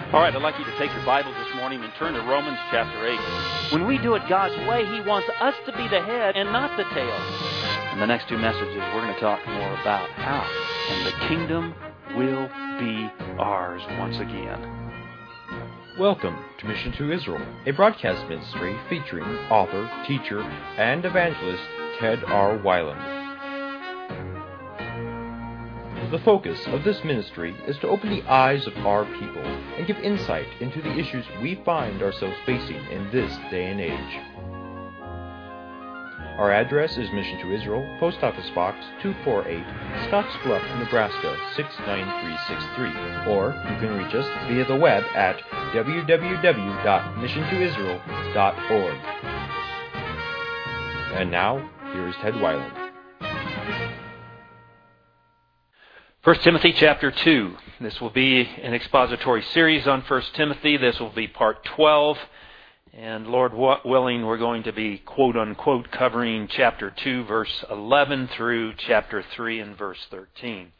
All right, I'd like you to take your Bibles this morning and turn to Romans chapter 8. When we do it God's way, He wants us to be the head and not the tail. In the next two messages, we're going to talk more about how, and the kingdom will be ours once again. Welcome to Mission to Israel, a broadcast ministry featuring author, teacher, and evangelist Ted R. Weiland. The focus of this ministry is to open the eyes of our people and give insight into the issues we find ourselves facing in this day and age. Our address is Mission to Israel, Post Office Box 248, Scottsbluff, Nebraska 69363, or you can reach us via the web at www.missiontoisrael.org. And now, here is Ted Weiland. 1 Timothy chapter 2. This will be an expository series on 1 Timothy. This will be part 12. And Lord willing, we're going to be, quote-unquote, covering chapter 2, verse 11 through chapter 3 and verse 13.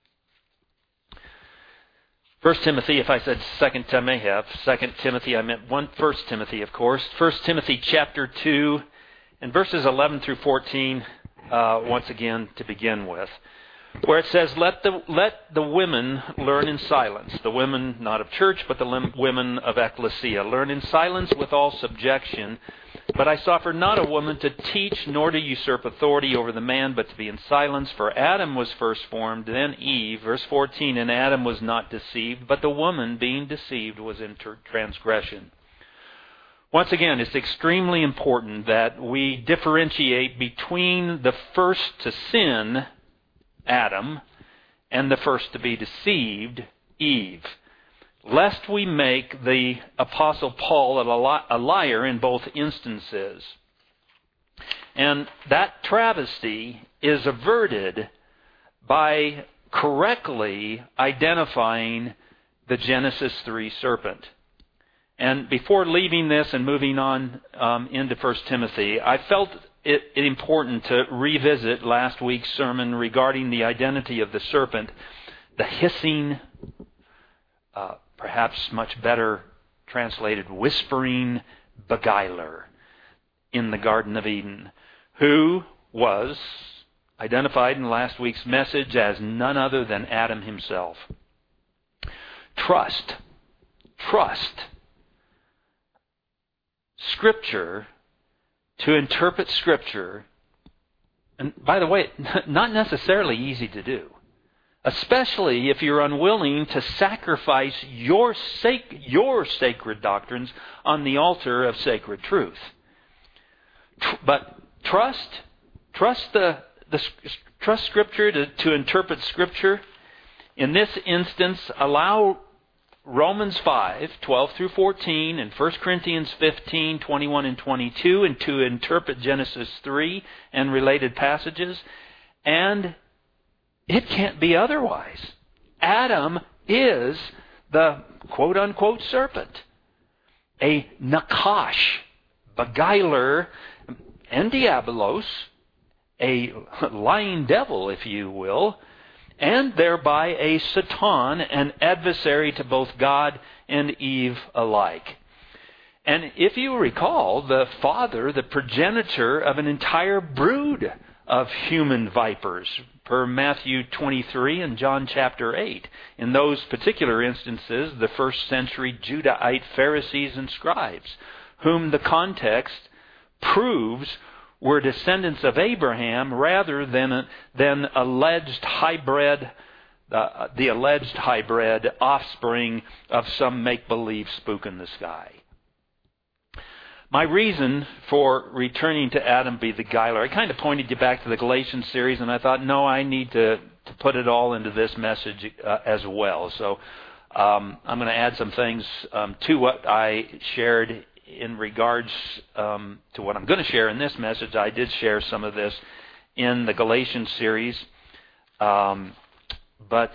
1 Timothy, if I said 2nd, I may have. 2 Timothy, I meant 1 Timothy, of course. 1 Timothy chapter 2 and verses 11 through 14, once again, to begin with, where it says, let the women learn in silence. The women not of church, but the women of ecclesia. Learn in silence with all subjection. But I suffer not a woman to teach, nor to usurp authority over the man, but to be in silence. For Adam was first formed, then Eve. Verse 14, and Adam was not deceived, but the woman, being deceived, was in transgression. Once again, it's extremely important that we differentiate between the first to sin, Adam, and the first to be deceived, Eve, lest we make the Apostle Paul a liar in both instances. And that travesty is averted by correctly identifying the Genesis 3 serpent. And before leaving this and moving on into 1 Timothy, I felt it important to revisit last week's sermon regarding the identity of the serpent, the hissing, perhaps much better translated, whispering beguiler in the Garden of Eden, who was identified in last week's message as none other than Adam himself. Trust Scripture, to interpret Scripture, and by the way, not necessarily easy to do, especially if you're unwilling to sacrifice your sacred doctrines on the altar of sacred truth. But trust Scripture to interpret Scripture. In this instance, allow Romans 5, 12 through 14, and 1 Corinthians 15, 21 and 22, and to interpret Genesis 3 and related passages. And it can't be otherwise. Adam is the quote-unquote serpent, a nakash, beguiler, and diabolos, a lying devil, if you will, and thereby a Satan, an adversary to both God and Eve alike. And if you recall, the father, the progenitor of an entire brood of human vipers, per Matthew 23 and John chapter 8. In those particular instances, the first century Judahite Pharisees and scribes, whom the context proves were descendants of Abraham rather than alleged hybrid, the alleged hybrid offspring of some make-believe spook in the sky. My reason for returning to Adam be the beguiler, I kind of pointed you back to the Galatians series, and I thought, no, I need to put it all into this message as well. So I'm going to add some things to what I shared in regards to what I'm going to share in this message. I did share some of this in the Galatians series, but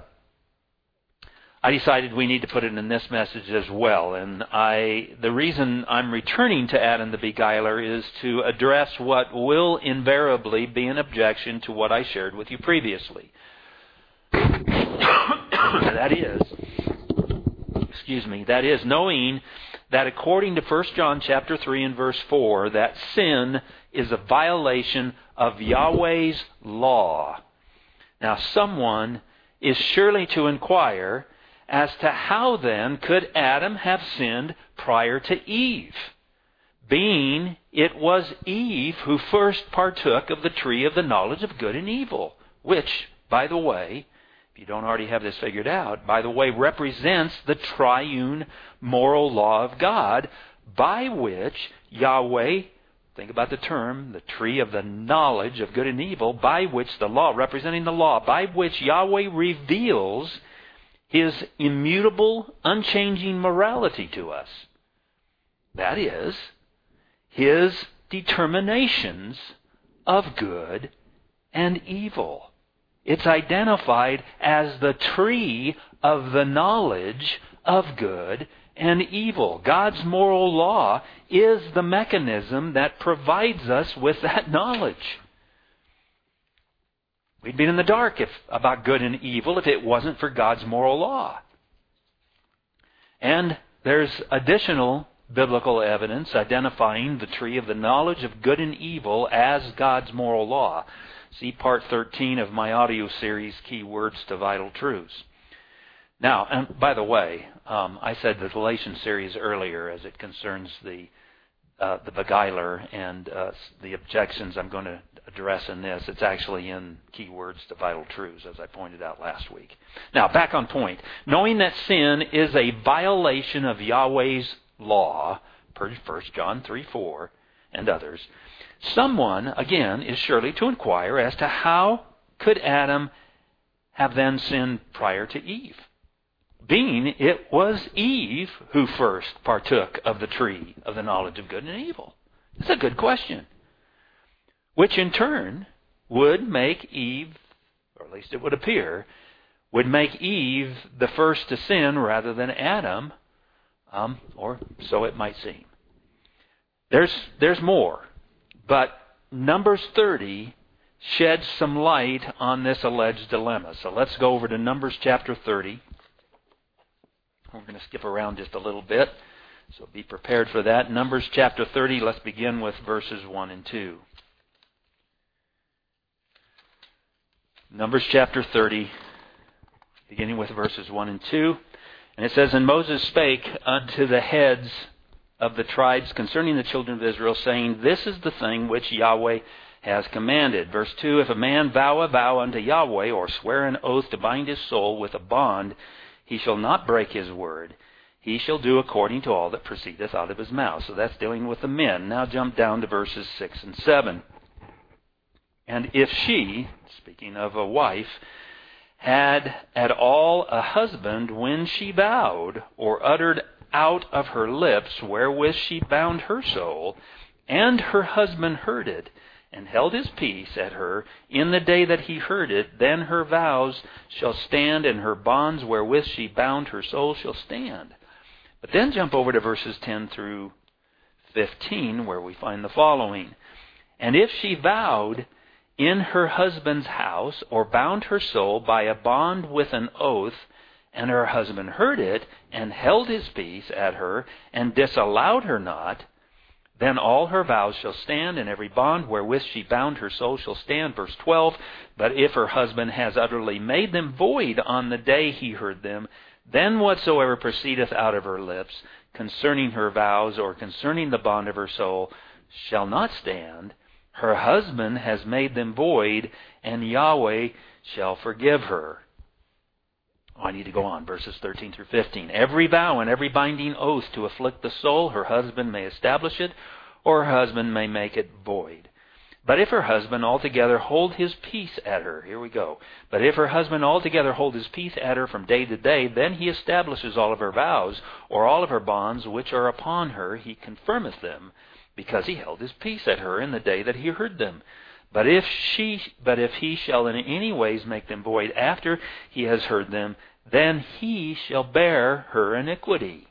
I decided we need to put it in this message as well. And the reason I'm returning to Adam the beguiler is to address what will invariably be an objection to what I shared with you previously. That is, That is, knowing that according to 1 John chapter 3 and verse 4, that sin is a violation of Yahweh's law. Now, someone is surely to inquire as to how then could Adam have sinned prior to Eve, being it was Eve who first partook of the tree of the knowledge of good and evil, which, by the way, if you don't already have this figured out, by the way, represents the triune moral law of God, by which Yahweh, think about the term, the tree of the knowledge of good and evil, by which the law, representing the law, by which Yahweh reveals His immutable, unchanging morality to us. That is, His determinations of good and evil. It's identified as the tree of the knowledge of good and evil. God's moral law is the mechanism that provides us with that knowledge. We'd be in the dark about good and evil if it wasn't for God's moral law. And there's additional biblical evidence identifying the tree of the knowledge of good and evil as God's moral law. See part 13 of my audio series, Keywords to Vital Truths. Now, and by the way, I said the Galatians series earlier as it concerns the beguiler and the objections I'm going to address in this. It's actually in Keywords to Vital Truths, as I pointed out last week. Now, back on point. Knowing that sin is a violation of Yahweh's law, per 1 John 3:4 and others, someone, again, is surely to inquire as to how could Adam have then sinned prior to Eve, being it was Eve who first partook of the tree of the knowledge of good and evil. It's a good question, which in turn would make Eve, or at least it would appear, would make Eve the first to sin rather than Adam, or so it might seem. There's more. But Numbers 30 sheds some light on this alleged dilemma. So let's go over to Numbers chapter 30. We're going to skip around just a little bit, so be prepared for that. Numbers chapter 30, let's begin with verses 1 and 2. Numbers chapter 30, beginning with verses 1 and 2. And it says, And Moses spake unto the heads of the tribes concerning the children of Israel, saying, This is the thing which Yahweh has commanded. Verse 2, If a man vow a vow unto Yahweh, or swear an oath to bind his soul with a bond, he shall not break his word. He shall do according to all that proceedeth out of his mouth. So that's dealing with the men. Now jump down to verses 6 and 7. And if she, speaking of a wife, had at all a husband when she vowed, or uttered out of her lips wherewith she bound her soul, and her husband heard it, and held his peace at her in the day that he heard it, then her vows shall stand, and her bonds wherewith she bound her soul shall stand. But then jump over to verses 10 through 15, where we find the following. And if she vowed in her husband's house, or bound her soul by a bond with an oath, and her husband heard it, and held his peace at her, and disallowed her not, then all her vows shall stand, and every bond wherewith she bound her soul shall stand. Verse 12, But if her husband has utterly made them void on the day he heard them, then whatsoever proceedeth out of her lips, concerning her vows, or concerning the bond of her soul, shall not stand. Her husband has made them void, and Yahweh shall forgive her. I need to go on, verses 13 through 15. Every vow and every binding oath to afflict the soul, her husband may establish it, or her husband may make it void. But if her husband altogether hold his peace at her, here we go. But if her husband altogether hold his peace at her from day to day, then he establishes all of her vows, or all of her bonds which are upon her, he confirmeth them, because he held his peace at her in the day that he heard them. But if he shall in any ways make them void after he has heard them, then he shall bear her iniquity.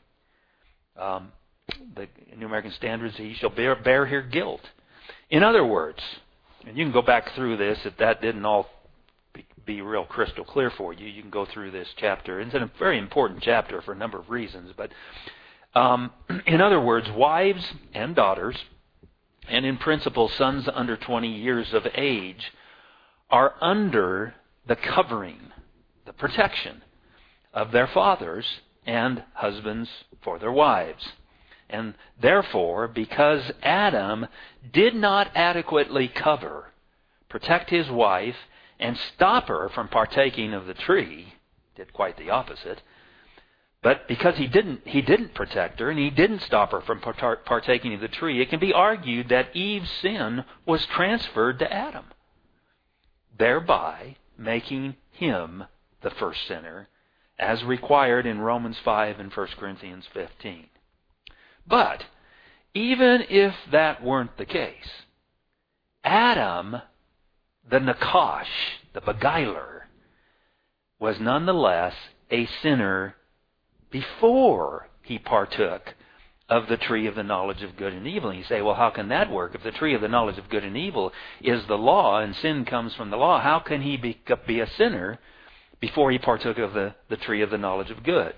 The New American Standard says he shall bear her guilt. In other words, and you can go back through this if that didn't all be real crystal clear for you, you can go through this chapter. It's a very important chapter for a number of reasons. But in other words, wives and daughters, and in principle sons under 20 years of age, are under the covering, the protection of their fathers and husbands for their wives. And therefore, because Adam did not adequately protect his wife, and stop her from partaking of the tree, did quite the opposite. But because he didn't protect her, and he didn't stop her from partaking of the tree, it can be argued that Eve's sin was transferred to Adam, thereby making him the first sinner, as required in Romans 5 and 1 Corinthians 15. But even if that weren't the case, Adam, the Nakash, the beguiler, was nonetheless a sinner before he partook of the tree of the knowledge of good and evil. And you say, well, how can that work? If the tree of the knowledge of good and evil is the law, and sin comes from the law, how can he be a sinner before he partook of the tree of the knowledge of good?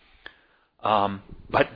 But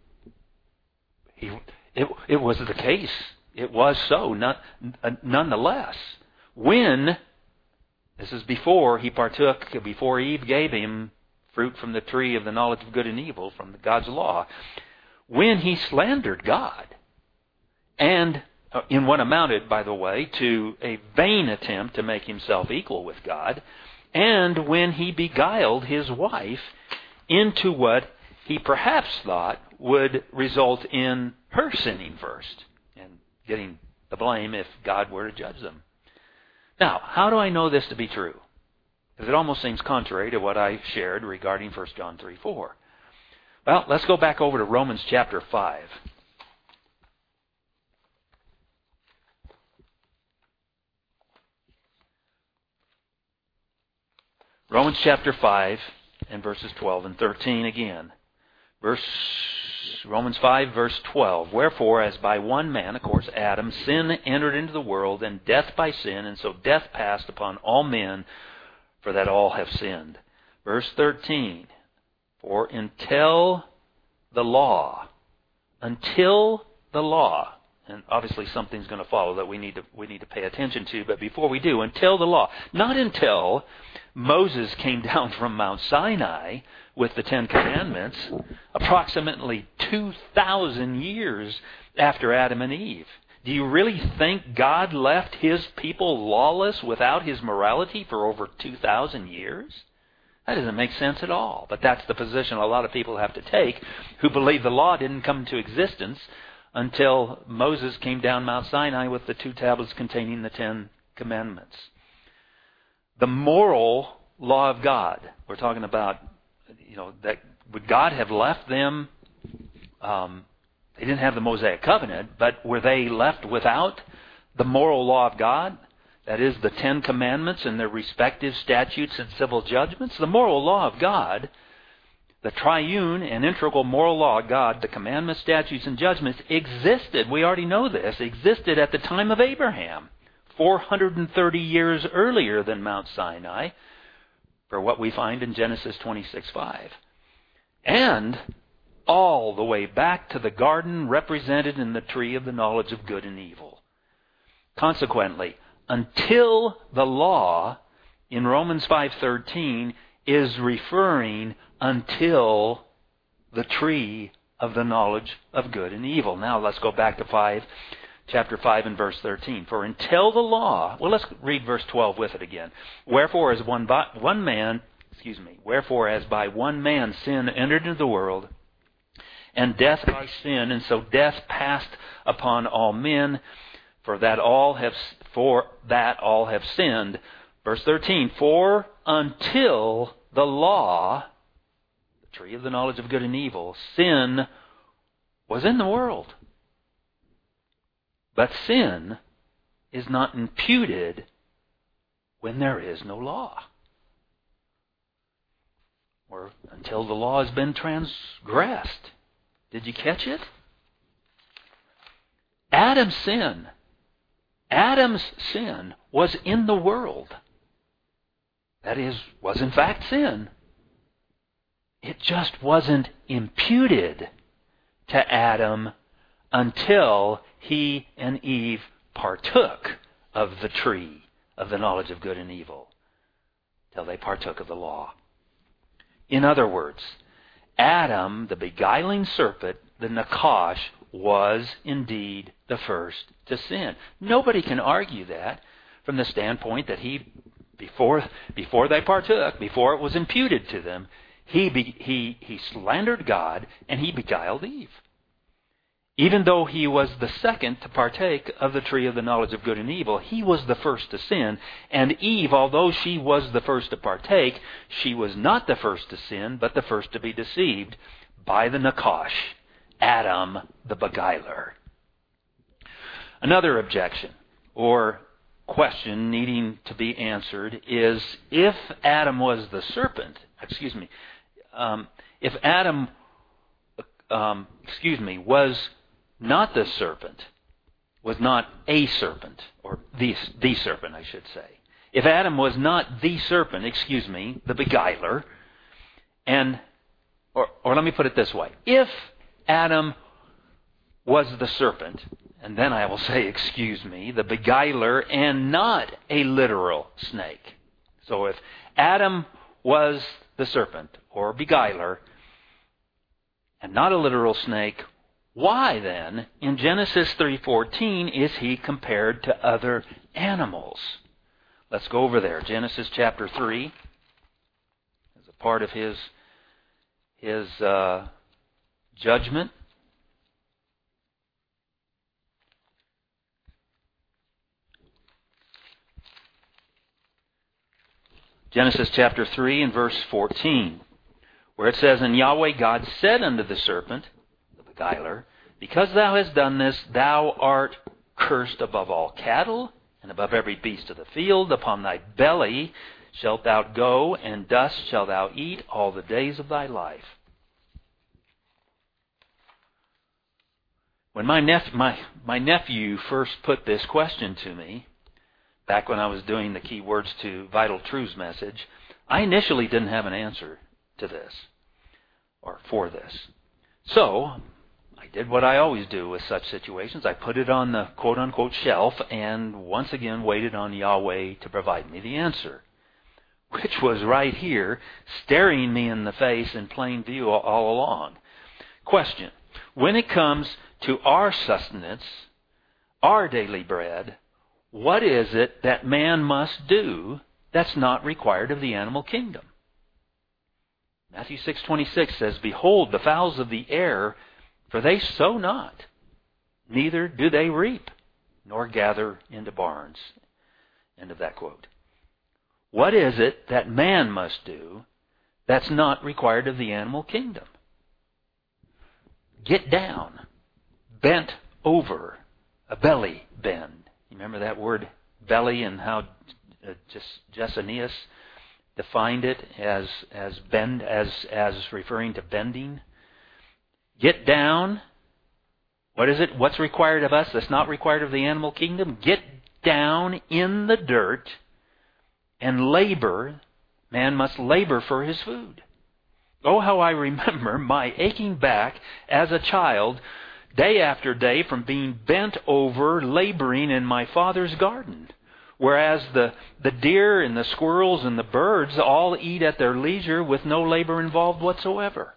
it was the case. It was so, nonetheless. When, this is before Eve gave him fruit from the tree of the knowledge of good and evil, from God's law, when he slandered God, and in what amounted, by the way, to a vain attempt to make himself equal with God, and when he beguiled his wife into what he perhaps thought would result in her sinning first and getting the blame if God were to judge them. Now, how do I know this to be true? Because it almost seems contrary to what I shared regarding 1 John 3:4. Well, let's go back over to Romans chapter 5. Romans chapter 5 and verses 12 and 13 again. Romans 5, verse 12. Wherefore, as by one man, of course, Adam, sin entered into the world, and death by sin, and so death passed upon all men, for that all have sinned. Verse 13. For until the law, and obviously something's going to follow that we need to pay attention to, but before we do, until the law, not until Moses came down from Mount Sinai with the Ten Commandments, approximately 2,000 years after Adam and Eve. Do you really think God left His people lawless without His morality for over 2,000 years? That doesn't make sense at all. But that's the position a lot of people have to take who believe the law didn't come into existence until Moses came down Mount Sinai with the 2 tablets containing the 10 Commandments. The moral law of God, we're talking about, that would God have left them, they didn't have the Mosaic covenant, but were they left without the moral law of God? That is, the 10 Commandments and their respective statutes and civil judgments? The moral law of God, the triune and integral moral law of God, the commandments, statutes, and judgments existed, we already know this, existed at the time of Abraham, 430 years earlier than Mount Sinai, for what we find in Genesis 26:5. And all the way back to the garden represented in the tree of the knowledge of good and evil. Consequently, until the law in Romans 5:13 is referring until the tree of the knowledge of good and evil. Now let's go back to chapter 5 and verse 13. For until the law, well, let's read verse 12 with it again. Wherefore as by one man sin entered into the world, and death by sin, and so death passed upon all men, for that all have sinned. Verse 13, for until the law, the tree of the knowledge of good and evil, sin was in the world. But sin is not imputed when there is no law. Or until the law has been transgressed. Did you catch it? Adam's sin was in the world. that is, was in fact sin. It just wasn't imputed to Adam until he and Eve partook of the tree of the knowledge of good and evil, till they partook of the law. In other words, Adam, the beguiling serpent, the Nakash, was indeed the first to sin. Nobody can argue that from the standpoint that he, before they partook, before it was imputed to them, he slandered God and he beguiled Eve. Even though he was the second to partake of the tree of the knowledge of good and evil, he was the first to sin. And Eve, although she was the first to partake, she was not the first to sin, but the first to be deceived by the Nakash, Adam the beguiler. Another objection or question needing to be answered is, if Adam was the serpent, if Adam was not the serpent, was not a serpent, or the serpent, I should say. If Adam was not the serpent, the beguiler, or let me put it this way. If Adam was the serpent, and then I will say, the beguiler, and not a literal snake. So if Adam was the serpent, or beguiler, and not a literal snake, why then, in Genesis 3:14, is he compared to other animals? Let's go over there. Genesis chapter 3 is a part of his judgment. Genesis chapter 3 and verse 14, where it says, "And Yahweh God said unto the serpent," the beguiler, "Because thou hast done this, thou art cursed above all cattle, and above every beast of the field. Upon thy belly shalt thou go, and dust shalt thou eat all the days of thy life." When my nephew first put this question to me, back when I was doing the Key Words to Vital Truths message, I initially didn't have an answer to this, or for this. So, I did what I always do with such situations. I put it on the quote-unquote shelf and once again waited on Yahweh to provide me the answer, which was right here, staring me in the face in plain view all along. Question: when it comes to our sustenance, our daily bread, what is it that man must do that's not required of the animal kingdom? Matthew 6:26 says, "Behold, the fowls of the air, for they sow not, neither do they reap, nor gather into barns." End of that quote. What is it that man must do that's not required of the animal kingdom? Get down, bent over, a belly bend. You remember that word belly and how Jessenius defined it as bend, as referring to bending? Get down. What is it? What's required of us that's not required of the animal kingdom? Get down in the dirt and labor. Man must labor for his food. Oh, how I remember my aching back as a child, day after day, from being bent over, laboring in my father's garden. Whereas the deer and the squirrels and the birds all eat at their leisure with no labor involved whatsoever.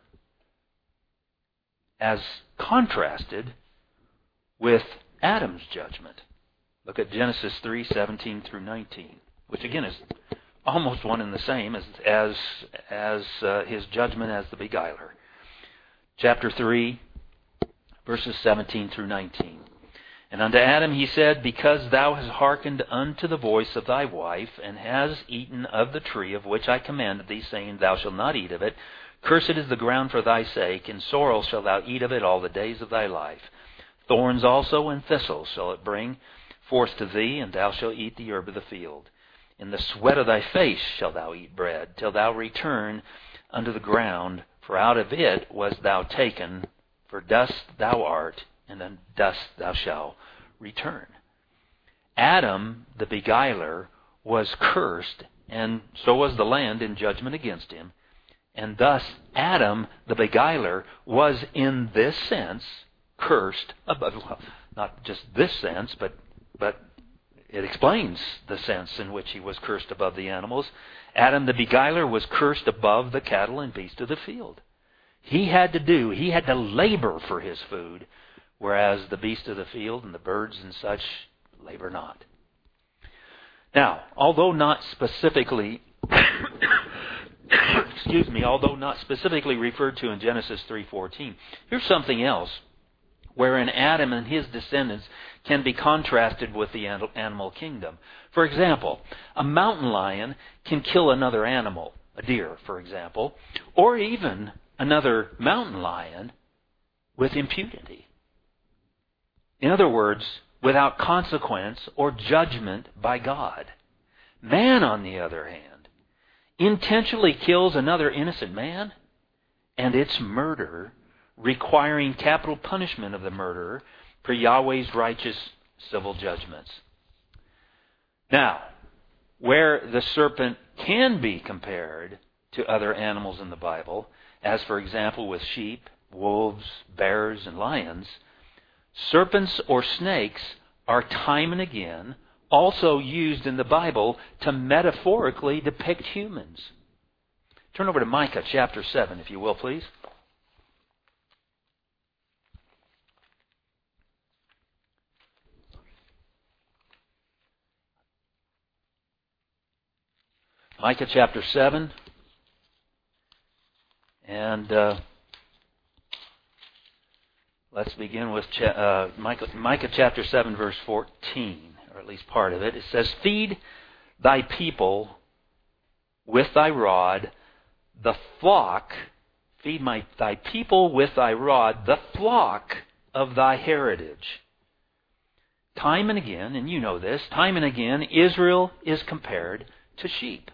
As contrasted with Adam's judgment. Look at Genesis 3:17 through 19, which again is almost one and the same as his judgment as the beguiler. Chapter 3, verses 17 through 19. "And unto Adam he said, Because thou hast hearkened unto the voice of thy wife, and hast eaten of the tree of which I commanded thee, saying, Thou shalt not eat of it. Cursed is the ground for thy sake, and sorrow shalt thou eat of it all the days of thy life. Thorns also and thistles shall it bring forth to thee, and thou shalt eat the herb of the field. In the sweat of thy face shalt thou eat bread, till thou return unto the ground, for out of it wast thou taken, for dust thou art, and then dust thou shalt return." Adam, the beguiler, was cursed and so was the land in judgment against him. And thus Adam, the beguiler, was in this sense cursed above, well, not just this sense, but it explains the sense in which he was cursed above the animals. Adam, the beguiler, was cursed above the cattle and beasts of the field. He had to labor for his food, whereas the beasts of the field and the birds and such labor not. Now, although not specifically referred to in Genesis 3:14, here's something else wherein Adam and his descendants can be contrasted with the animal kingdom. For example, a mountain lion can kill another animal, a deer, for example, or even another mountain lion with impunity. In other words, without consequence or judgment by God. Man, on the other hand, intentionally kills another innocent man, and it's murder, requiring capital punishment of the murderer for Yahweh's righteous civil judgments. Now, where the serpent can be compared to other animals in the Bible, as for example with sheep, wolves, bears, and lions, serpents or snakes are time and again also used in the Bible to metaphorically depict humans. Turn over to Micah chapter 7, if you will, please. Micah chapter 7, and let's begin with Micah chapter 7, verse 14, or at least part of it. It says, "Feed thy people with thy rod, the flock, thy people with thy rod, the flock of thy heritage." Time and again, and you know this, time and again, Israel is compared to sheep.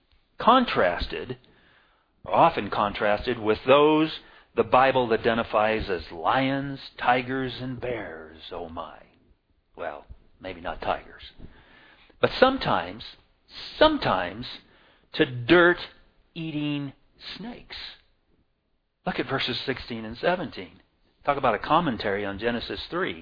Often contrasted with those the Bible identifies as lions, tigers, and bears. Oh my. Well, maybe not tigers. But sometimes to dirt-eating snakes. Look at verses 16 and 17. Talk about a commentary on Genesis 3.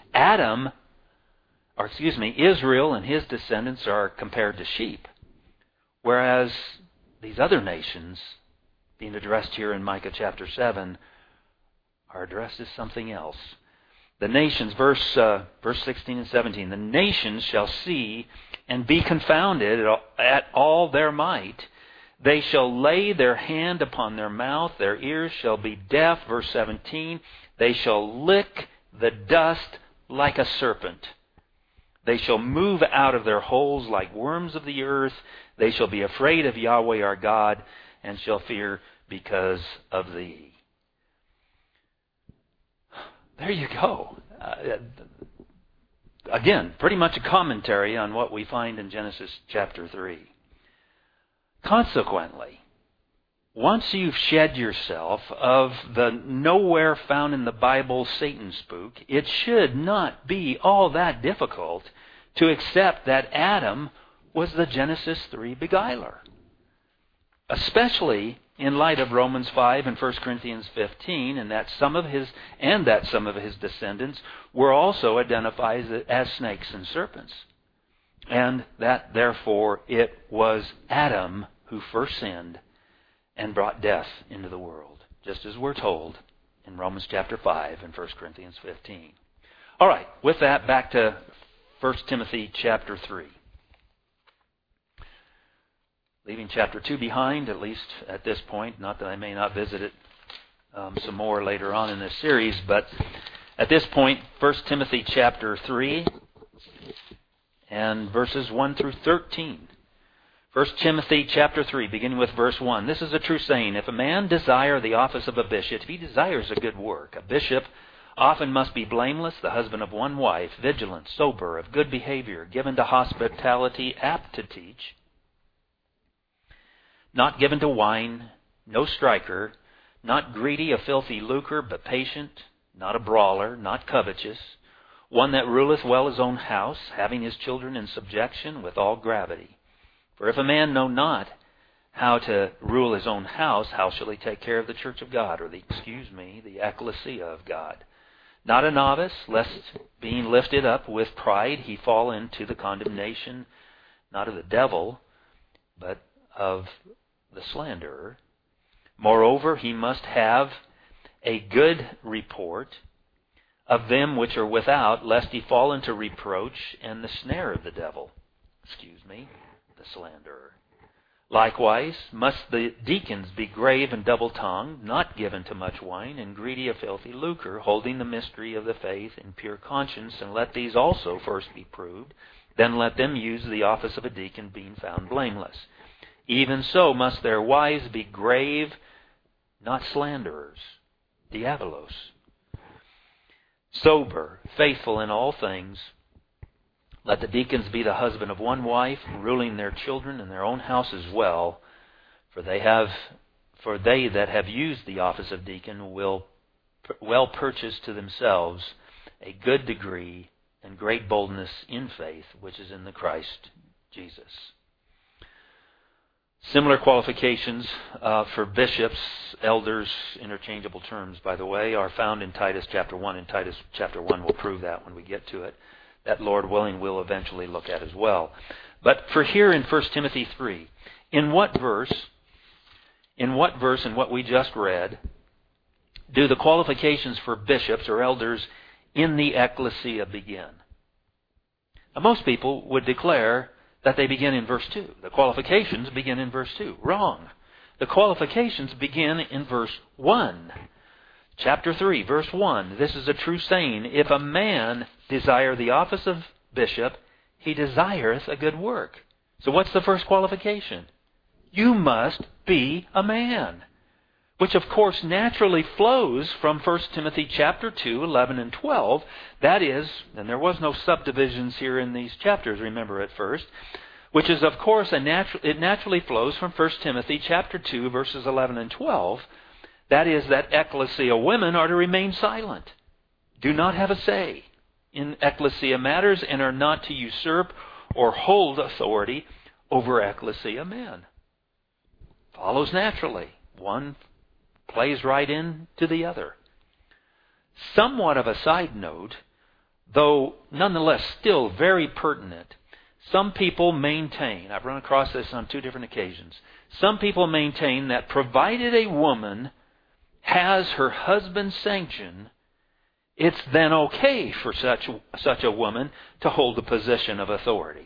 Israel and his descendants are compared to sheep. Whereas these other nations, being addressed here in Micah chapter 7, are addressed as something else. The nations, verse 16 and 17, "The nations shall see and be confounded at all their might. They shall lay their hand upon their mouth, their ears shall be deaf." Verse 17, "They shall lick the dust like a serpent. They shall move out of their holes like worms of the earth. They shall be afraid of Yahweh our God, and shall fear because of thee." There you go. Again, pretty much a commentary on what we find in Genesis chapter 3. Consequently, once you've shed yourself of the nowhere found in the Bible Satan spook, it should not be all that difficult to accept that Adam was the Genesis 3 beguiler. Especially in light of Romans 5 and 1 Corinthians 15, and that some of his descendants were also identified as snakes and serpents. And that, therefore, it was Adam who first sinned and brought death into the world, just as we're told in Romans chapter 5 and 1 Corinthians 15. All right, with that, back to 1 Timothy chapter 3. Leaving chapter 2 behind, at least at this point, not that I may not visit it some more later on in this series, but at this point, 1 Timothy chapter 3 and verses 1 through 13. 1 Timothy chapter 3, beginning with verse 1. "This is a true saying, if a man desire the office of a bishop, if he desires a good work, a bishop often must be blameless, the husband of one wife, vigilant, sober, of good behavior, given to hospitality, apt to teach, not given to wine, no striker, not greedy of filthy lucre, but patient, not a brawler, not covetous, one that ruleth well his own house, having his children in subjection with all gravity. For if a man know not how to rule his own house, how shall he take care of the church of God, or the ecclesia of God? Not a novice, lest being lifted up with pride he fall into the condemnation, not of the devil, but of the slanderer. Moreover, he must have a good report of them which are without, lest he fall into reproach and the snare of the devil. The slanderer. Likewise, must the deacons be grave and double-tongued, not given to much wine, and greedy of filthy lucre, holding the mystery of the faith in pure conscience, and let these also first be proved. Then let them use the office of a deacon, being found blameless. Even so must their wives be grave, not slanderers, diabolos, sober, faithful in all things. Let the deacons be the husband of one wife, ruling their children and their own house as well. For they that have used the office of deacon will well purchase to themselves a good degree and great boldness in faith, which is in the Christ Jesus. Similar qualifications for bishops, elders, interchangeable terms, by the way, are found in Titus chapter 1, and Titus chapter 1 will prove that when we get to it. That, Lord willing, we'll eventually look at as well. But for here in 1 Timothy 3, in what verse in what we just read, do the qualifications for bishops or elders in the ecclesia begin? Now, most people would declare that they begin in verse 2. The qualifications begin in verse 2. Wrong. The qualifications begin in verse 1. Chapter 3, verse 1. This is a true saying. If a man desire the office of bishop, he desireth a good work. So what's the first qualification? You must be a man. Which of course naturally flows from 1 Timothy chapter 2, 11 and 12. That is, and there was no subdivisions here in these chapters, remember at first, which is of course it naturally flows from 1 Timothy chapter 2, verses 11 and 12. That is, that ecclesia women are to remain silent, do not have a say in ecclesia matters, and are not to usurp or hold authority over ecclesia men. Follows naturally. One plays right into the other. Somewhat of a side note, though nonetheless still very pertinent, some people maintain, I've run across this on 2 different occasions, some people maintain that provided a woman has her husband's sanction, it's then okay for such a woman to hold a position of authority.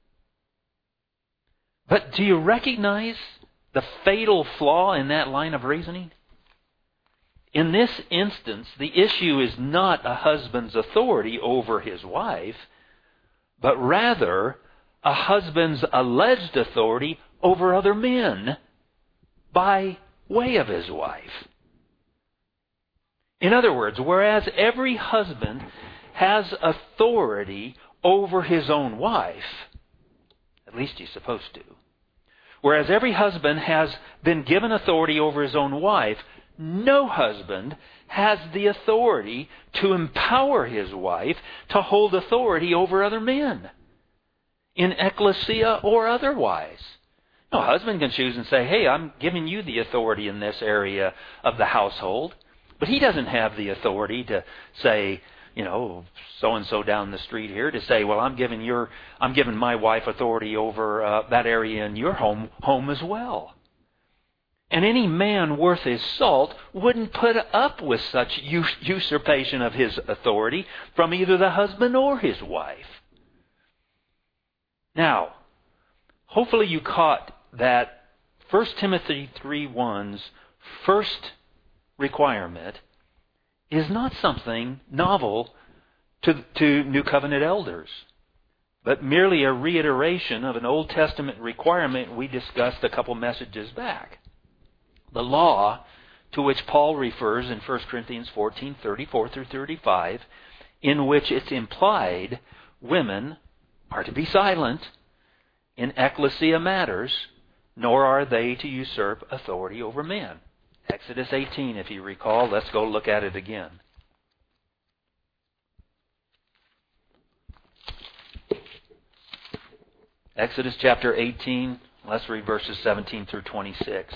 But do you recognize the fatal flaw in that line of reasoning? In this instance, the issue is not a husband's authority over his wife, but rather a husband's alleged authority over other men by way of his wife. In other words, whereas every husband has authority over his own wife, at least he's supposed to, whereas every husband has been given authority over his own wife, no husband has the authority to empower his wife to hold authority over other men, in ecclesia or otherwise. No husband can choose and say, hey, I'm giving you the authority in this area of the household. But he doesn't have the authority to say, so-and-so down the street here, to say, well, I'm giving my wife authority over that area in your home as well. And any man worth his salt wouldn't put up with such usurpation of his authority from either the husband or his wife. Now, hopefully you caught that 1 Timothy 3:1's first requirement is not something novel to New Covenant elders, but merely a reiteration of an Old Testament requirement we discussed a couple messages back. The law to which Paul refers in 1 Corinthians 14:34 through 35, in which it's implied women are to be silent in ecclesia matters, nor are they to usurp authority over men. Exodus 18, if you recall. Let's go look at it again. Exodus chapter 18, let's read verses 17 through 26.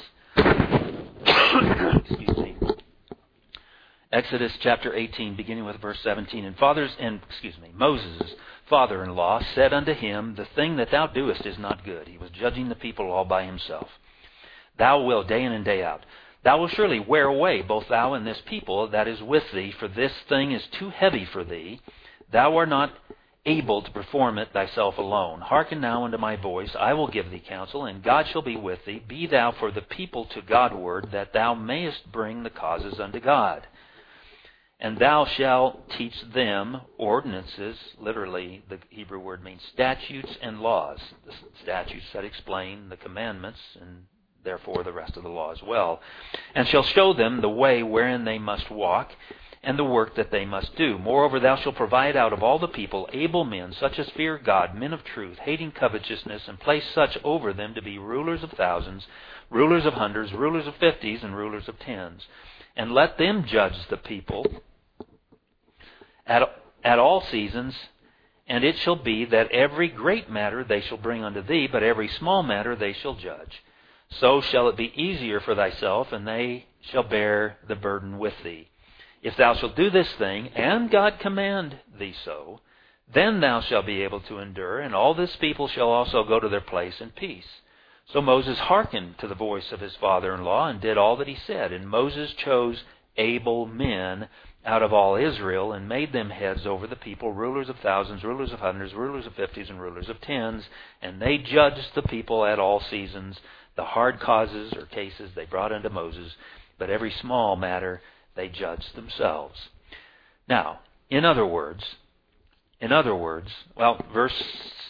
Excuse me. Exodus chapter 18, beginning with verse 17. Moses' father-in-law said unto him, The thing that thou doest is not good. He was judging the people all by himself. Thou wilt day in and day out. Thou wilt surely wear away, both thou and this people that is with thee, for this thing is too heavy for thee. Thou art not able to perform it thyself alone. Hearken now unto my voice, I will give thee counsel, and God shall be with thee. Be thou for the people to Godward, that thou mayest bring the causes unto God. And thou shalt teach them ordinances, literally the Hebrew word means statutes and laws. The statutes that explain the commandments, and therefore the rest of the law as well. And shall show them the way wherein they must walk, and the work that they must do. Moreover, thou shalt provide out of all the people able men, such as fear God, men of truth, hating covetousness, and place such over them to be rulers of thousands, rulers of hundreds, rulers of fifties, and rulers of tens. And let them judge the people at all seasons, and it shall be that every great matter they shall bring unto thee, but every small matter they shall judge. So shall it be easier for thyself, and they shall bear the burden with thee. If thou shalt do this thing, and God command thee so, then thou shalt be able to endure, and all this people shall also go to their place in peace. So Moses hearkened to the voice of his father-in-law, and did all that he said. And Moses chose able men out of all Israel, and made them heads over the people, rulers of thousands, rulers of hundreds, rulers of fifties, and rulers of tens. And they judged the people at all seasons. The hard causes or cases they brought unto Moses, but every small matter they judged themselves. Now, in other words, verse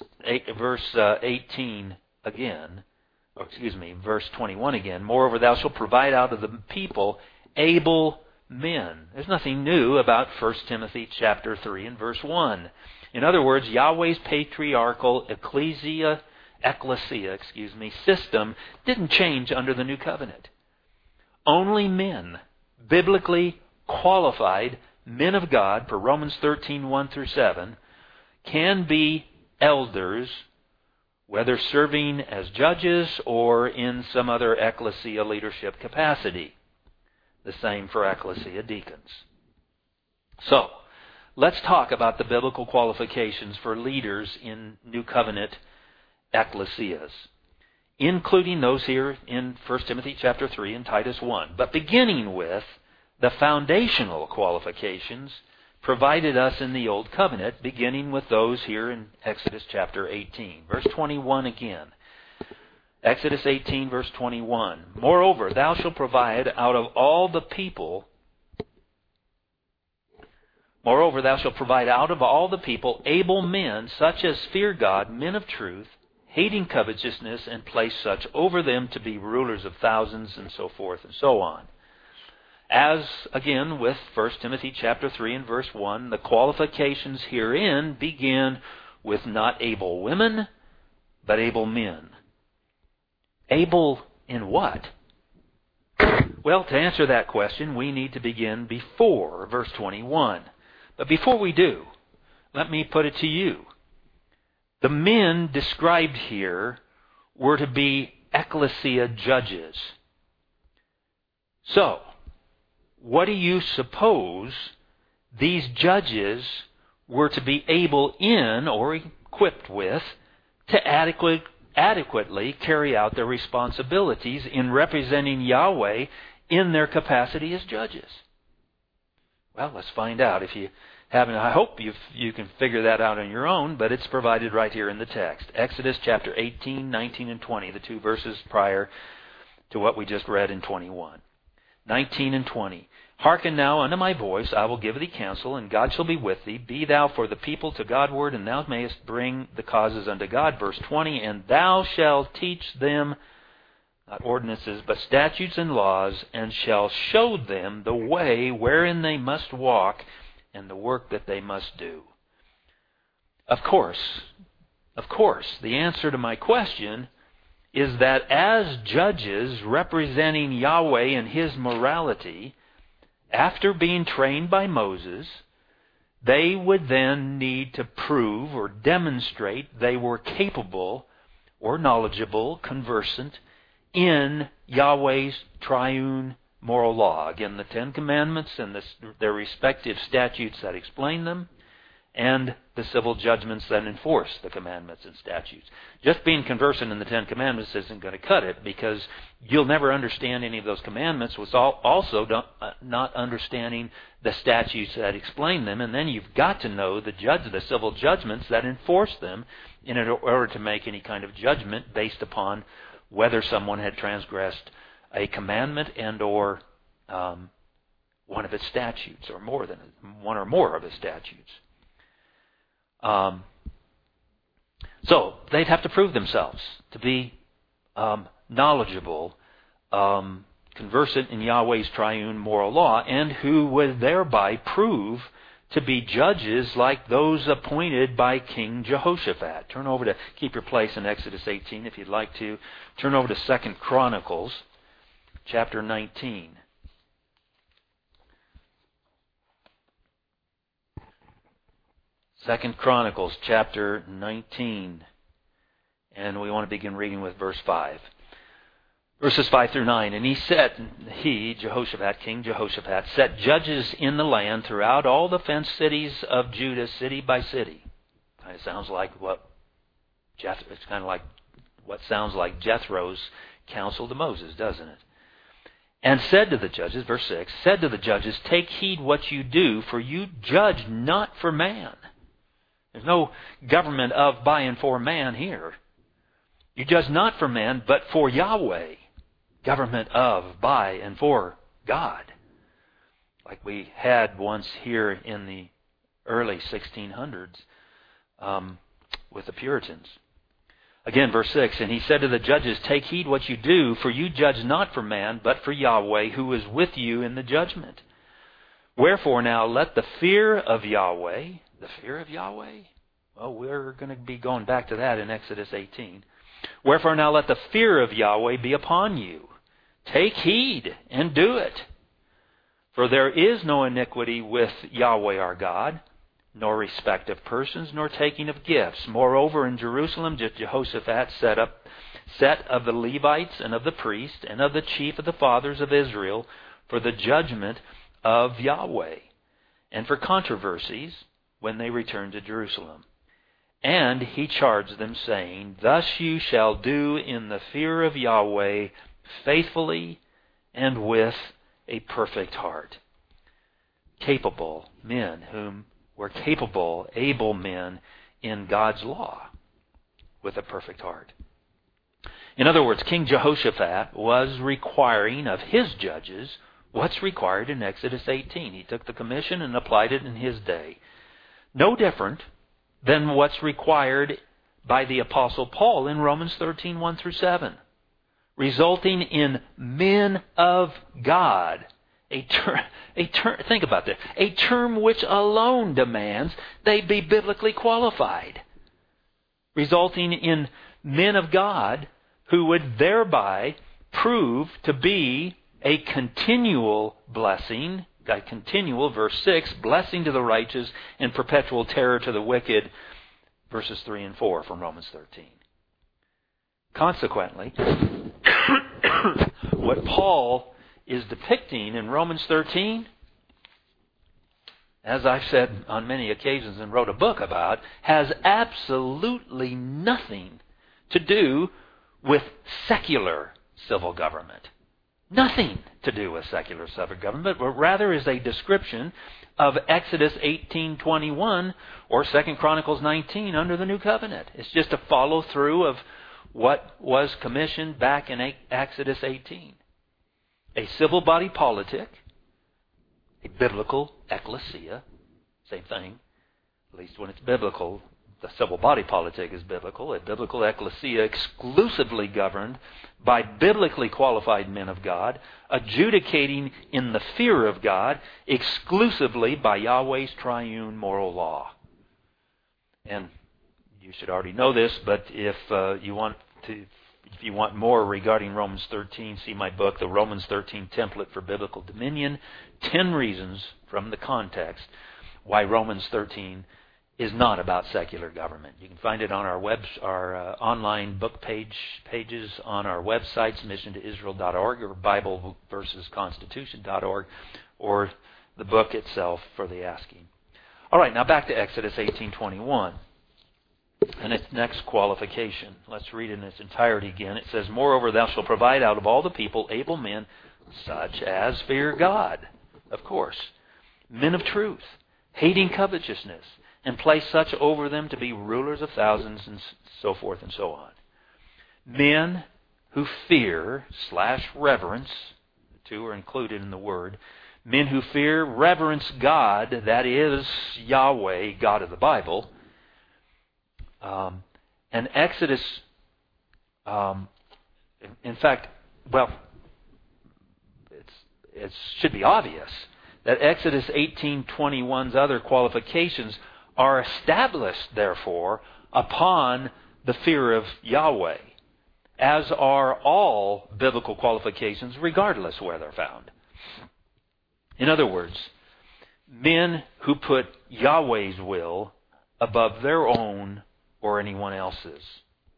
18 again, verse 21 again. Moreover, thou shalt provide out of the people able men. There's nothing new about 1 Timothy chapter 3 and verse 1. In other words, Yahweh's patriarchal ecclesia system didn't change under the new covenant. Only men, biblically qualified men of God, per Romans 13:1 through 7, can be elders, whether serving as judges or in some other ecclesia leadership capacity. The same for ecclesia deacons. So, let's talk about the biblical qualifications for leaders in New Covenant ecclesias, including those here in 1 Timothy chapter 3 and Titus 1. But beginning with the foundational qualifications provided us in the Old Covenant, beginning with those here in Exodus chapter 18. Verse 21 again. Exodus 18, verse 21. Moreover, thou shalt provide out of all the people able men, such as fear God, men of truth, hating covetousness, and place such over them to be rulers of thousands, and so forth and so on. As, again, with 1 Timothy chapter 3 and verse 1, the qualifications herein begin with not able women, but able men. Able in what? Well, to answer that question, we need to begin before verse 21. But before we do, let me put it to you. The men described here were to be ecclesia judges. So, what do you suppose these judges were to be able in or equipped with to adequately carry out their responsibilities in representing Yahweh in their capacity as judges? Well, let's find out. If you haven't, I hope you can figure that out on your own, but it's provided right here in the text. Exodus chapter 18, 19, and 20, the two verses prior to what we just read in 21. 19 and 20. Hearken now unto my voice, I will give thee counsel, and God shall be with thee. Be thou for the people to Godward, and thou mayest bring the causes unto God. Verse 20, and thou shalt teach them, not ordinances, but statutes and laws, and shall show them the way wherein they must walk, and the work that they must do. Of course, the answer to my question is that as judges representing Yahweh and His morality, after being trained by Moses, they would then need to prove or demonstrate they were capable or knowledgeable, conversant in Yahweh's triune moral law. Again, the Ten Commandments and their respective statutes that explain them, and the civil judgments that enforce the commandments and statutes. Just being conversant in the Ten Commandments isn't going to cut it, because you'll never understand any of those commandments without also not understanding the statutes that explain them, and then you've got to know the civil judgments that enforce them in order to make any kind of judgment based upon whether someone had transgressed a commandment and or one of its statutes, or one or more of its statutes. So they'd have to prove themselves to be knowledgeable, conversant in Yahweh's triune moral law, and who would thereby prove to be judges like those appointed by King Jehoshaphat. Turn over to, keep your place in Exodus 18 if you'd like to. Turn over to 2 Chronicles chapter 19. Second Chronicles chapter 19, and we want to begin reading with verse 5. Verses 5 through 9. And Jehoshaphat, King Jehoshaphat, set judges in the land throughout all the fenced cities of Judah, city by city. Kind of sounds like it's kind of like what sounds like Jethro's counsel to Moses, doesn't it? And said to the judges, verse 6, said to the judges, take heed what you do, for you judge not for man. There's no government of, by, and for man here. You judge not for man, but for Yahweh. Government of, by, and for God. Like we had once here in the early 1600s with the Puritans. Again, verse 6, and he said to the judges, take heed what you do, for you judge not for man, but for Yahweh, who is with you in the judgment. Wherefore now let the fear of Yahweh, the fear of Yahweh? Well, we're going to be going back to that in Exodus 18. Wherefore now let the fear of Yahweh be upon you. Take heed and do it. For there is no iniquity with Yahweh our God, nor respect of persons, nor taking of gifts. Moreover, in Jerusalem Jehoshaphat set of the Levites and of the priests and of the chief of the fathers of Israel for the judgment of Yahweh, and for controversies when they returned to Jerusalem. And he charged them, saying, thus you shall do in the fear of Yahweh faithfully and with a perfect heart. Capable men whom were capable, able men in God's law with a perfect heart. In other words, King Jehoshaphat was requiring of his judges what's required in Exodus 18. He took the commission and applied it in his day. No different than what's required by the Apostle Paul in Romans 13, 1 through 7. Resulting in men of God. Think about this. A term which alone demands they be biblically qualified. Resulting in men of God who would thereby prove to be a continual blessing, verse 6, blessing to the righteous and perpetual terror to the wicked, verses 3 and 4 from Romans 13. Consequently, what Paul is depicting in Romans 13, as I've said on many occasions and wrote a book about, has absolutely nothing to do with secular civil government. Nothing to do with secular civil government, but rather is a description of Exodus 18:21 or 2 Chronicles 19 under the New Covenant. It's just a follow-through of what was commissioned back in Exodus 18. A civil body politic, a biblical ecclesia, same thing, at least when it's biblical. The civil body politic is biblical. A biblical ecclesia exclusively governed by biblically qualified men of God, adjudicating in the fear of God exclusively by Yahweh's triune moral law. And you should already know this, but if you want more regarding Romans 13, see my book, The Romans 13 Template for Biblical Dominion. 10 reasons from the context why Romans 13 is not about secular government. You can find it on our online book pages on our websites, missiontoisrael.org or BibleVersesConstitution.org, or the book itself for the asking. All right, now back to Exodus 18:21 and its next qualification. Let's read it in its entirety again. It says, "Moreover, thou shalt provide out of all the people able men, such as fear God," of course, "men of truth, hating covetousness, and place such over them to be rulers of thousands," and so forth and so on. Men who fear / reverence, the two are included in the word, men who fear, reverence God, that is Yahweh, God of the Bible. And Exodus, in fact, well, it should be obvious that Exodus 18:21's other qualifications are established, therefore, upon the fear of Yahweh, as are all biblical qualifications, regardless where they're found. In other words, men who put Yahweh's will above their own or anyone else's.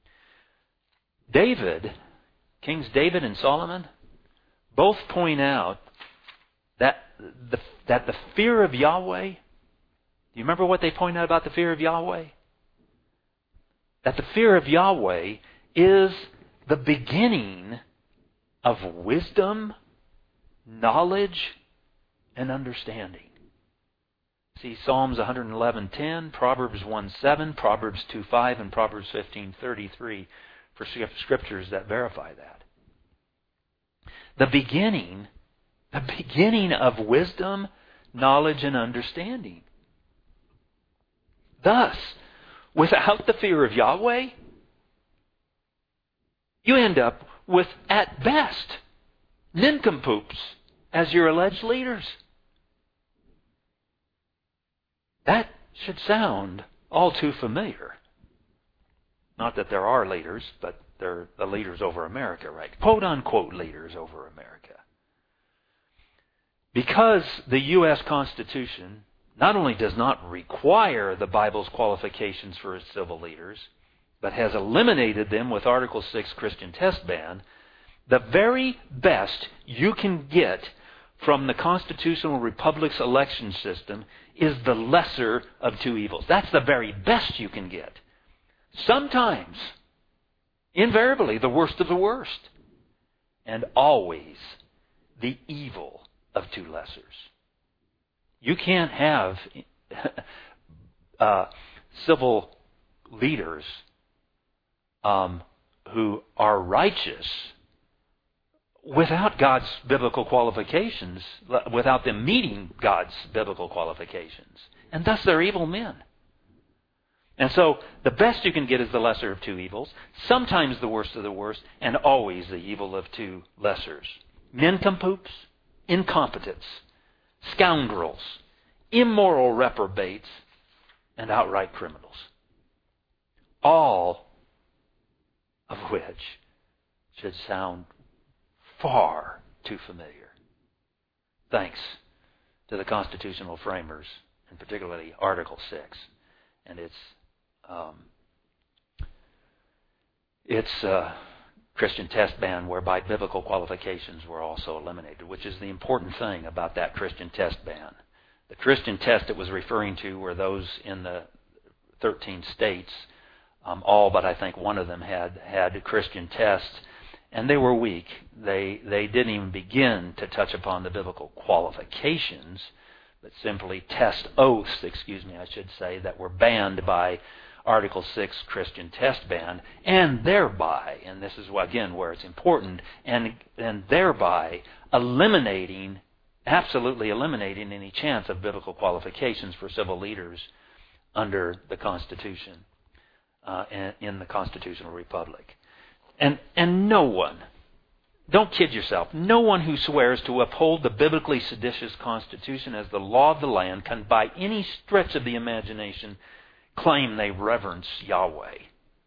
Kings David and Solomon, both point out that the fear of Yahweh, do you remember what they point out about the fear of Yahweh? That the fear of Yahweh is the beginning of wisdom, knowledge, and understanding. See Psalms 111:10, Proverbs 1:7, Proverbs 2:5, and Proverbs 15:33 for scriptures that verify that. The beginning of wisdom, knowledge, and understanding. Thus, without the fear of Yahweh, you end up with, at best, nincompoops as your alleged leaders. That should sound all too familiar. Not that there are leaders, but they're the leaders over America, right? Quote-unquote leaders over America. Because the U.S. Constitution not only does not require the Bible's qualifications for its civil leaders, but has eliminated them with Article 6 Christian test ban, the very best you can get from the constitutional republic's election system is the lesser of two evils. That's the very best you can get. Sometimes, invariably, the worst of the worst. And always the evil of two lessers. You can't have civil leaders who are righteous without God's biblical qualifications, without them meeting God's biblical qualifications. And thus they're evil men. And so the best you can get is the lesser of two evils, sometimes the worst of the worst, and always the evil of two lessers. Nincompoops, incompetents, scoundrels, immoral reprobates, and outright criminals. All of which should sound far too familiar. Thanks to the constitutional framers, and particularly Article 6 and its Christian test ban, whereby biblical qualifications were also eliminated, which is the important thing about that Christian test ban. The Christian test it was referring to were those in the 13 states, all but I think one of them had Christian tests, and they were weak. They didn't even begin to touch upon the biblical qualifications, but simply test oaths, that were banned by Article 6 Christian test ban, and thereby, and this is again where it's important, and thereby absolutely eliminating any chance of biblical qualifications for civil leaders under the Constitution, in the constitutional republic. And no one, don't kid yourself, no one who swears to uphold the biblically seditious Constitution as the law of the land can by any stretch of the imagination claim they reverence Yahweh.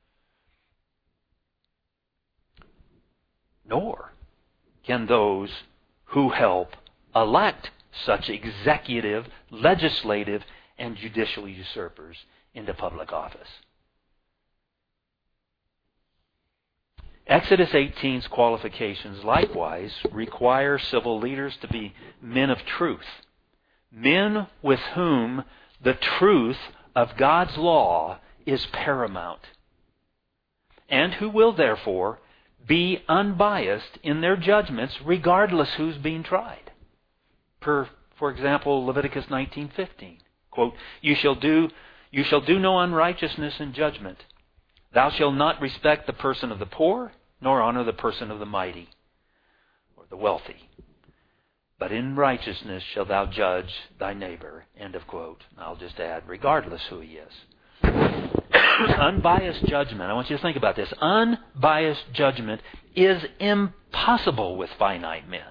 Nor can those who help elect such executive, legislative, and judicial usurpers into public office. Exodus 18's qualifications likewise require civil leaders to be men of truth, men with whom the truth of God's law is paramount, and who will therefore be unbiased in their judgments regardless who's being tried. For example, Leviticus 19:15, quote, You shall do no unrighteousness in judgment. Thou shalt not respect the person of the poor, nor honor the person of the mighty, or the wealthy. But in righteousness shalt thou judge thy neighbor. End of quote. I'll just add, regardless who he is. Unbiased judgment, I want you to think about this. Unbiased judgment is impossible with finite men.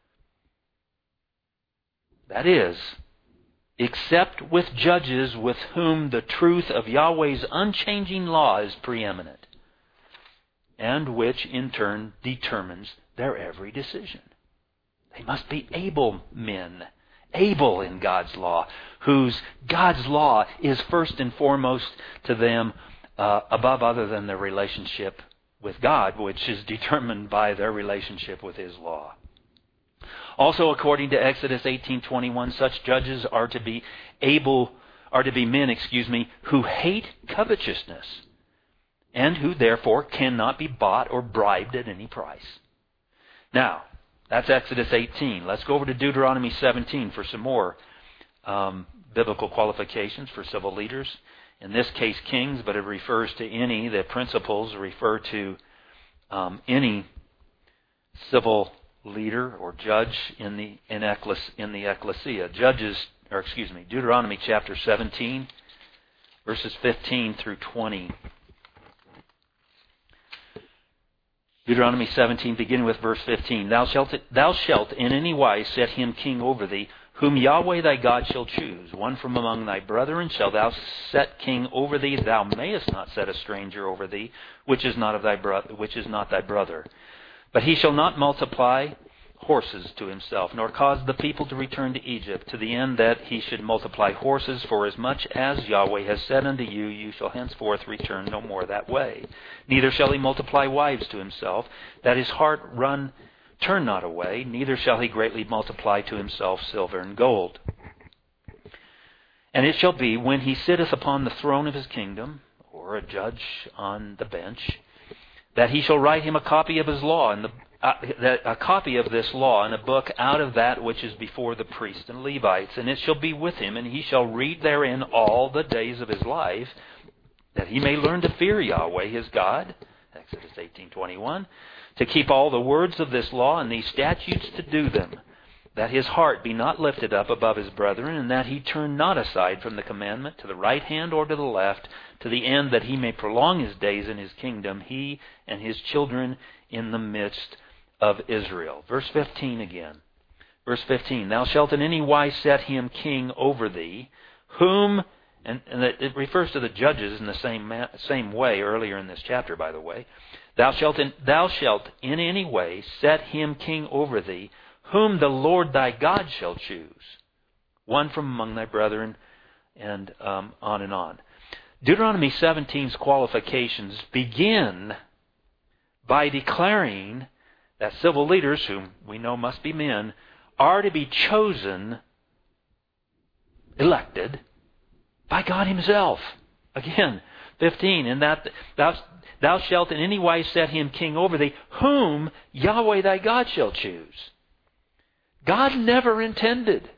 That is, except with judges with whom the truth of Yahweh's unchanging law is preeminent, and which in turn determines their every decision. They must be able men, able in God's law, whose God's law is first and foremost to them above other than their relationship with God, which is determined by their relationship with His law. Also, according to Exodus 18:21, such judges are to be men, who hate covetousness, and who therefore cannot be bought or bribed at any price. Now, that's Exodus 18. Let's go over to Deuteronomy 17 for some more biblical qualifications for civil leaders. In this case, kings, but it refers to any. The principles refer to any civil leader or judge in the ecclesia. Deuteronomy chapter 17, verses 15 through 20. Deuteronomy 17, beginning with verse 15. Thou shalt in any wise set him king over thee, whom Yahweh thy God shall choose. One from among thy brethren shalt thou set king over thee. Thou mayest not set a stranger over thee, which is not thy brother. But he shall not multiply horses to himself, nor cause the people to return to Egypt, to the end that he should multiply horses, for as much as Yahweh has said unto you, you shall henceforth return no more that way. Neither shall he multiply wives to himself, that his heart turn not away, neither shall he greatly multiply to himself silver and gold. And it shall be, when he sitteth upon the throne of his kingdom, or a judge on the bench, that he shall write him a copy of his law, and a copy of this law in a book out of that which is before the priests and Levites, and it shall be with him, and he shall read therein all the days of his life, that he may learn to fear Yahweh his God, Exodus 18:21, to keep all the words of this law and these statutes to do them, that his heart be not lifted up above his brethren, and that he turn not aside from the commandment to the right hand or to the left, to the end that he may prolong his days in his kingdom, he and his children in the midst of Israel. Verse 15 again. Verse 15, Thou shalt in any wise set him king over thee, whom, and it refers to the judges in the same way earlier in this chapter, by the way. Thou shalt in any way set him king over thee, whom the Lord thy God shall choose, one from among thy brethren, and on and on. Deuteronomy 17's qualifications begin by declaring that civil leaders, whom we know must be men, are to be chosen, elected, by God Himself. Again, 15, and that thou shalt in any wise set him king over thee, whom Yahweh thy God shall choose. God never intended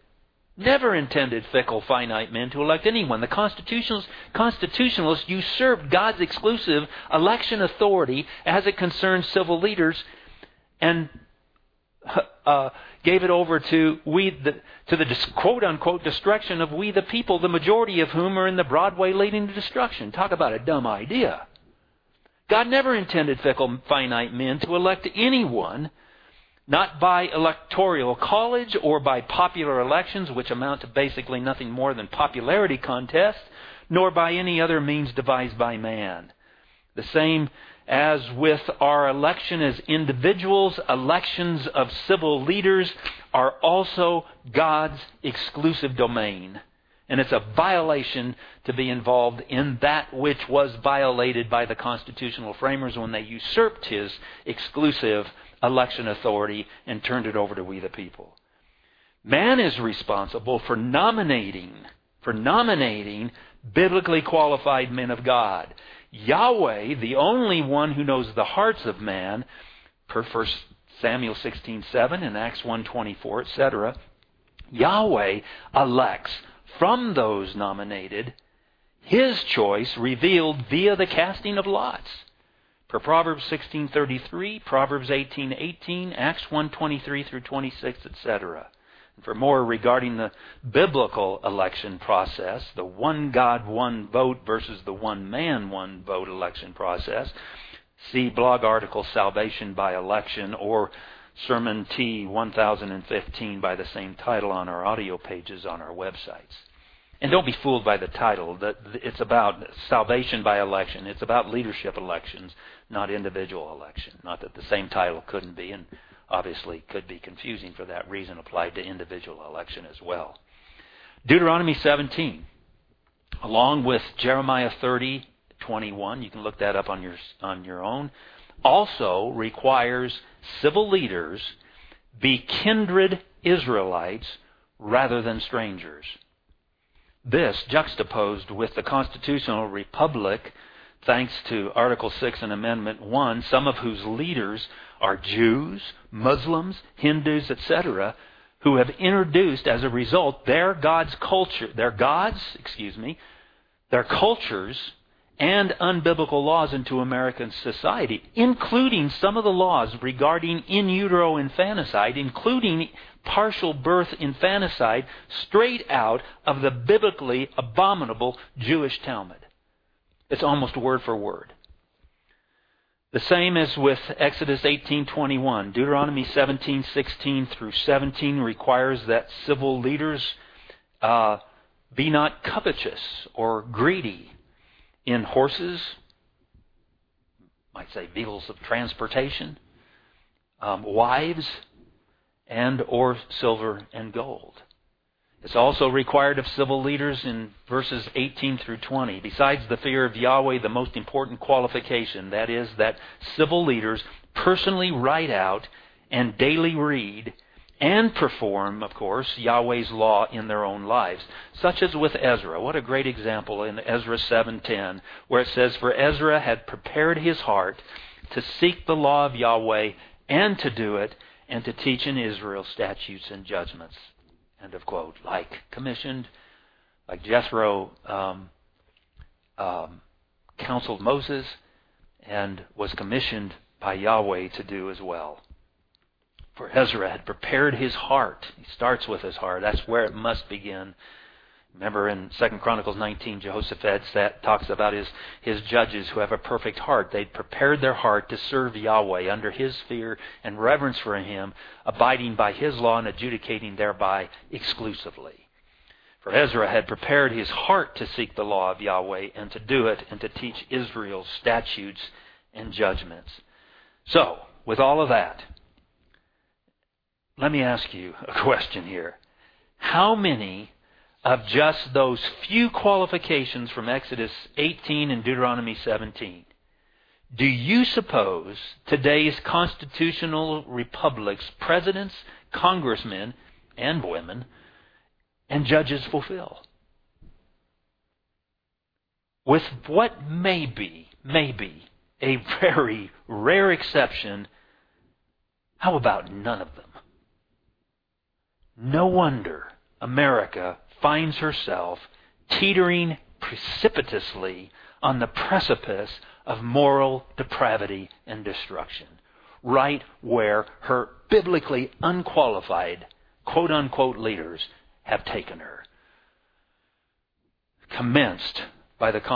fickle, finite men to elect anyone. The constitutionalists usurped God's exclusive election authority as it concerns civil leaders, and gave it over to the quote-unquote destruction of we the people, the majority of whom are in the broad way leading to destruction. Talk about a dumb idea. God never intended fickle, finite men to elect anyone, not by electoral college or by popular elections, which amount to basically nothing more than popularity contests, nor by any other means devised by man. The same as with our election as individuals, elections of civil leaders are also God's exclusive domain. And it's a violation to be involved in that which was violated by the constitutional framers when they usurped his exclusive election authority and turned it over to we the people. Man is responsible for nominating biblically qualified men of God. Yahweh, the only one who knows the hearts of man, per 1 Samuel 16:7 and Acts 1:24, etc., Yahweh elects from those nominated His choice revealed via the casting of lots. Per Proverbs 16:33, Proverbs 18:18, Acts 1:23 through 26, etc. And for more regarding the biblical election process, the one God, one vote versus the one man, one vote election process, see blog article Salvation by Election or Sermon T 1015 by the same title on our audio pages on our websites. And don't be fooled by the title. It's about salvation by election. It's about leadership elections, not individual election. Not that the same title couldn't be, and obviously could be confusing for that reason, applied to individual election as well. Deuteronomy 17, along with Jeremiah 30:21, you can look that up on your own, also requires civil leaders be kindred Israelites rather than strangers. This, juxtaposed with the constitutional republic, thanks to Article 6 and Amendment 1, some of whose leaders are Jews, Muslims, Hindus, etc., who have introduced, as a result, their cultures and unbiblical laws into American society, including some of the laws regarding in utero infanticide, including partial birth infanticide, straight out of the biblically abominable Jewish Talmud. It's almost word for word. The same as with Exodus 18:21. Deuteronomy 17:16 through 17 requires that civil leaders be not covetous or greedy in horses, might say vehicles of transportation, wives, and or silver and gold. It's also required of civil leaders in verses 18 through 20. Besides the fear of Yahweh, the most important qualification, that is that civil leaders personally write out and daily read and perform, of course, Yahweh's law in their own lives. Such as with Ezra. What a great example in Ezra 7:10, where it says, "For Ezra had prepared his heart to seek the law of Yahweh and to do it, and to teach in Israel statutes and judgments." End of quote. Like Jethro counseled Moses and was commissioned by Yahweh to do as well. For Ezra had prepared his heart. He starts with his heart. That's where it must begin. Remember in 2 Chronicles 19, Jehoshaphat talks about his judges who have a perfect heart. They'd prepared their heart to serve Yahweh under His fear and reverence for Him, abiding by His law and adjudicating thereby exclusively. For Ezra had prepared his heart to seek the law of Yahweh and to do it and to teach Israel statutes and judgments. So, with all of that, let me ask you a question here. How many of just those few qualifications from Exodus 18 and Deuteronomy 17 do you suppose today's constitutional republic's presidents, congressmen, and women, and judges fulfill? With what may be a very rare exception, how about none of them? No wonder America finds herself teetering precipitously on the precipice of moral depravity and destruction, right where her biblically unqualified, quote-unquote, leaders have taken her. Commenced by the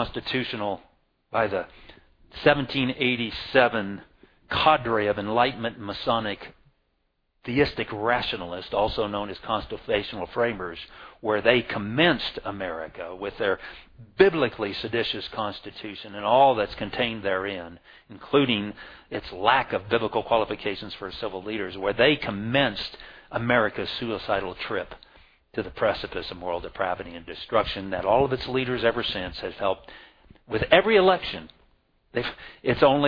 1787 cadre of Enlightenment Masonic theistic rationalists, also known as constitutional framers, where they commenced America with their biblically seditious constitution and all that's contained therein, including its lack of biblical qualifications for civil leaders, where they commenced America's suicidal trip to the precipice of moral depravity and destruction that all of its leaders ever since have helped. With every election, they've only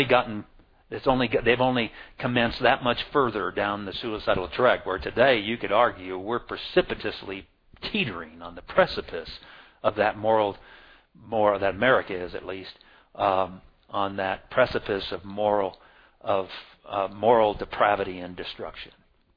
commenced that much further down the suicidal track, where today you could argue we're precipitously teetering on the precipice of that that America is at least, on that precipice of moral depravity and destruction.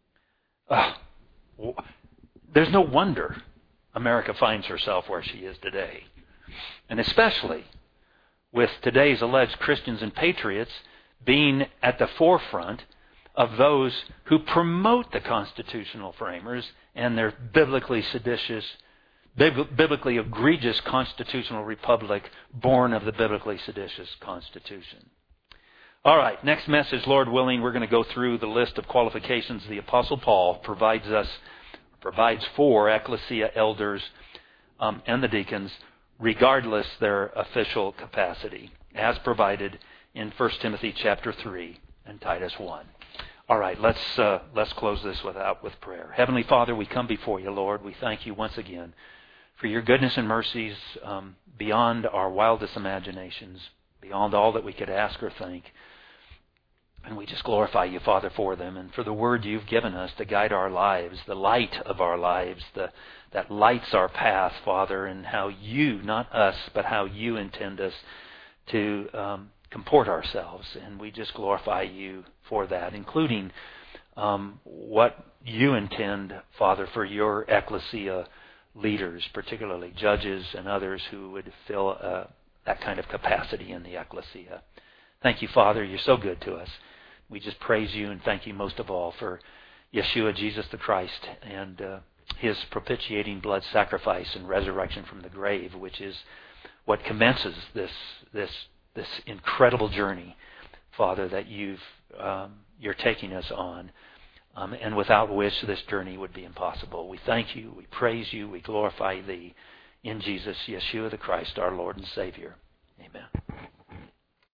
There's no wonder America finds herself where she is today. And especially with today's alleged Christians and patriots being at the forefront of those who promote the constitutional framers and their biblically seditious, biblically egregious constitutional republic born of the biblically seditious Constitution. All right, next message, Lord willing, we're going to go through the list of qualifications the Apostle Paul provides for ecclesia elders and the deacons, regardless their official capacity, as provided in 1 Timothy chapter 3 and Titus 1. All right, let's close this with prayer. Heavenly Father, we come before you, Lord. We thank you once again for your goodness and mercies beyond our wildest imaginations, beyond all that we could ask or think. And we just glorify you, Father, for them and for the word you've given us to guide our lives, the light of our lives, that lights our path, Father, and how you, not us, but how you intend us to comport ourselves. And we just glorify you for that, including what you intend, Father, for your ecclesia leaders, particularly judges and others who would fill that kind of capacity in the ecclesia. Thank you, Father. You're so good to us. We just praise you and thank you most of all for Yeshua, Jesus the Christ, and his propitiating blood sacrifice and resurrection from the grave, which is what commences this incredible journey, Father, that you're taking us on, and without which this journey would be impossible. We thank you, we praise you, we glorify thee in Jesus, Yeshua the Christ, our Lord and Savior. Amen.